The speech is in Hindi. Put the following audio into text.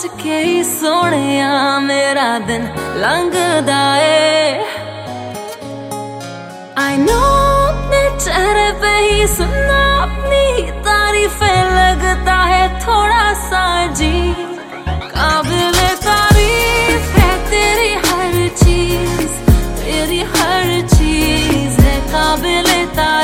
के ही सोहणिया मेरा दिन लंघदा ए। I know अपने चेहरे पे ही सुनना अपनी तारीफें लगता है थोड़ा सा अजीब। काबिले तारीफ है तेरी हर चीज, तेरी हर चीज है काबिले तारीफ।